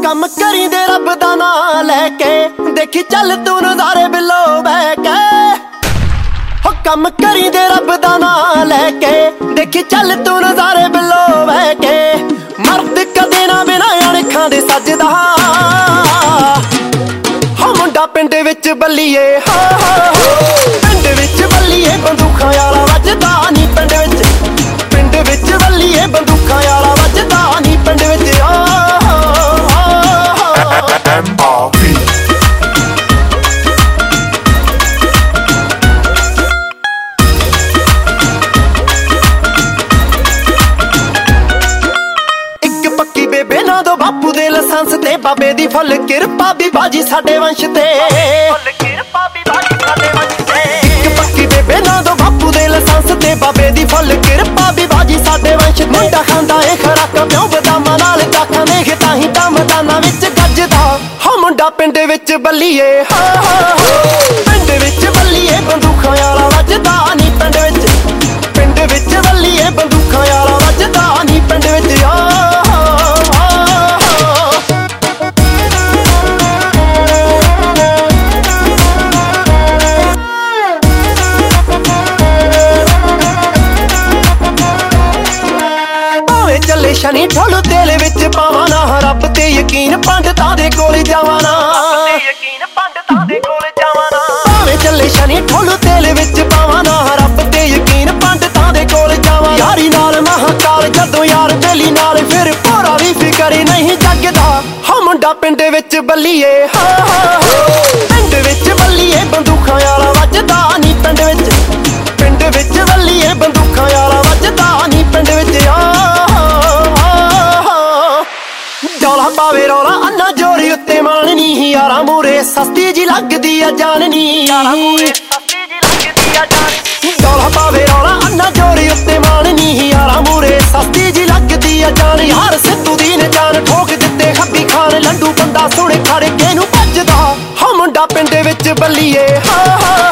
ਕੰਮ ਕਰੀ ਦੇ ਰੱਬ ਦਾ ਨਾਂ ਲੈ ਕੇ, ਦੇਖੀ ਚੱਲ ਤੂੰ ਨਜ਼ਾਰੇ ਬਿੱਲੋ ਬਹਿ ਕੇ। ਹੋ ਕੰਮ ਕਰੀ ਦੇ ਰੱਬ ਦਾ ਨਾਂ ਲੈ ਕੇ, ਦੇਖੀ ਚੱਲ ਤੂੰ ਨਜ਼ਾਰੇ ਬਿੱਲੋ ਬਹਿ ਕੇ। ਮਰਦ ਕਦੇ ਨਾ ਬਿਨਾਂ ਅਣਖਾਂ ਦੇ ਸੱਜਦਾ, ਹੋ ਮੁੰਡਾ ਪਿੰਡ ਵਿੱਚ ਬੱਲੀਏ, ਪਿੰਡ ਵਿੱਚ ਬੱਲੀਏ ਬੰਦੂਕਾਂ ਵਾਲਾ ਵੱਜਦਾ ਨੀ। ਪਿੰਡ ਵਿੱਚ ਬੱਲੀਏ ਬੰਦੂਕਾਂ ਵਾਲਾ ਵੱਜਦਾ ਨੀ। ਪਿੰਡ ਵਿੱਚ ਬੇਬੇ ਨਾ ਦੋ ਬਾਪੂ ਦੇ ਲਾਇਸੈਂਸ ਤੇ, ਬਾਬੇ ਦੀ ਫੁੱਲ ਕਿਰਪਾ ਵੀ ਬਾਜੀ ਸਾਡੇ ਵੰਸ਼ ਤੇ। ਇੱਕ ਪੱਕੀ ਬੇਬੇ ਨਾ ਦੋ ਬਾਪੂ ਦੇ ਲਾਇਸੈਂਸ ਤੇ, ਬਾਬੇ ਦੀ ਫੁੱਲ ਕਿਰਪਾ ਵੀ ਬਾਜੀ ਸਾਡੇ ਵੰਸ਼। ਮੁੰਡਾ ਖਾਂਦਾ ਏ ਖੁਰਾਕਾਂ ਪਿਓ ਬਦਾਮਾਂ ਨਾਲ, ਦਾਖਾਂ ਦੇਖ ਤਾਂ ਹੀ ਤਾਂ ਮੈਦਾਨਾਂ ਵਿੱਚ ਗੱਜਦਾ। ਹੋ ਮੁੰਡਾ ਪਿੰਡ ਵਿੱਚ ਬੱਲੀਏ, ਪਿੰਡ ਵਿੱਚ ਬੱਲੀਏ ਬੰਦੂਕਾਂ ਵਾਲਾ ਵੱਜਦਾ ਨੀ। ਪਿੰਡ ਵਿੱਚ ਬੱਲੀਏ ਬੰਦੂਕਾਂ ਵਾਲਾ ਵੱਜਦਾ ਨੀ। ਪਿੰਡ ਵਿੱਚ ਚੱਲੇ ਸ਼ਨੀ ਠੋਲੂ ਤੇਲ ਵਿੱਚ ਪਾਵਾਂ ਨਾ, ਰੱਬ ਤੇ ਯਕੀਨ ਪੰਡਤਾਂ ਦੇ ਕੋਲ ਜਾਵਾਂ ਨਾ। ਭਾਵੇਂ ਚੱਲੇ ਸ਼ਨੀ ਠੋਲੂ ਤੇਲ ਵਿੱਚ ਪਾਵਾਂ ਨਾ, ਰੱਬ ਤੇ ਯਕੀਨ ਪੰਡਤਾਂ ਦੇ ਕੋਲ ਜਾਵਾਂ। ਯਾਰੀ ਨਾਲ ਮਹਾਕਾਲ ਜਦੋਂ ਯਾਰ ਬੇਲੀ ਨਾਲ, ਫਿਰ ਭੋਰਾ ਵੀ ਫਿਕਰ ਨਹੀਂ ਜੱਗਦਾ। ਹੋ ਮੁੰਡਾ ਪਿੰਡ ਵਿੱਚ ਬੱਲੀਏ, ਪਿੰਡ ਵਿੱਚ ਬੱਲੀਏ ਬੰਦੂਕਾਂ ਵਾਲਾ ਵੱਜਦਾ ਨੀ। ਪਿੰਡ ਵਿੱਚ ਬੱਲੀਏ ਬੰਦੂਕਾਂ ਵਾਲਾ ਵੱਜਦਾ ਨੀ। ਪਿੰਡ ਵਿੱਚ ਡੋਲਾ ਪਾਵੇ ਰੌਲਾ ਅੰਨਾ ਜੋਰੀ ਉੱਤੇ ਮਾਣਨੀ, ਯਾਰਾਂ ਮੂਰੇ ਸਸਤੀ ਜੀ ਲੱਗਦੀ ਆ ਜਾਣਨੀ। ਡੋਲਾ ਪਾਵੇ ਰੌਲਾ ਅੰਨਾ ਜੋਰੀ ਉੱਤੇ ਮਾਣਨੀ, ਯਾਰਾਂ ਮੂਰੇ ਸਸਤੀ ਜੀ ਲੱਗਦੀ ਆ ਜਾਣੀ। ਹਰ ਸਿੱਧੂ ਦੀ ਨੇ ਜਾਨ ਠੋਕ ਦਿੱਤੇ ਖੱਬੀ ਖਾਨ, ਲੰਡੂ ਬੰਦਾ ਸੁਣੇ ਖੜ ਕੇ ਨੂੰ ਭੱਜਦਾ। ਹੋ ਮੁੰਡਾ ਪਿੰਡ ਵਿੱਚ ਬੱਲੀਏ,